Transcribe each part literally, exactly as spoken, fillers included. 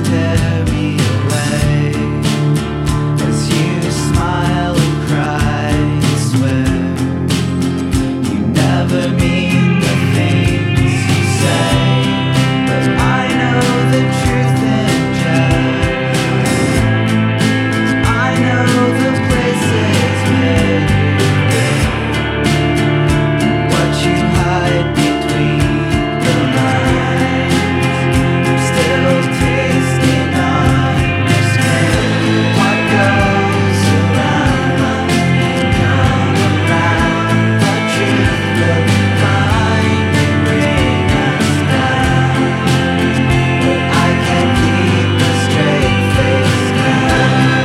tear me away as you smile and cry. I swear you never mean the things you say, but I know the truth in jest. I know the places where you've been, what you hide between the lines. I'm still tasting on your skin. What goes around must come around. The truth will finally bring us down, but I can't keep a straight face now.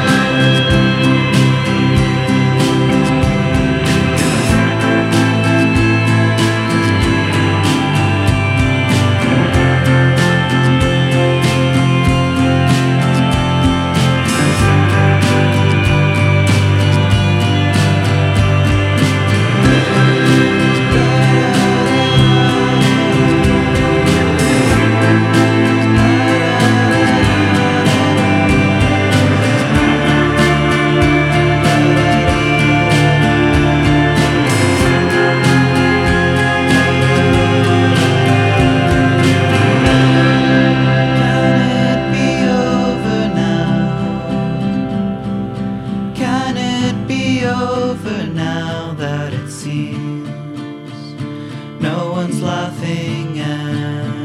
Can it be over now that it seems no one's laughing at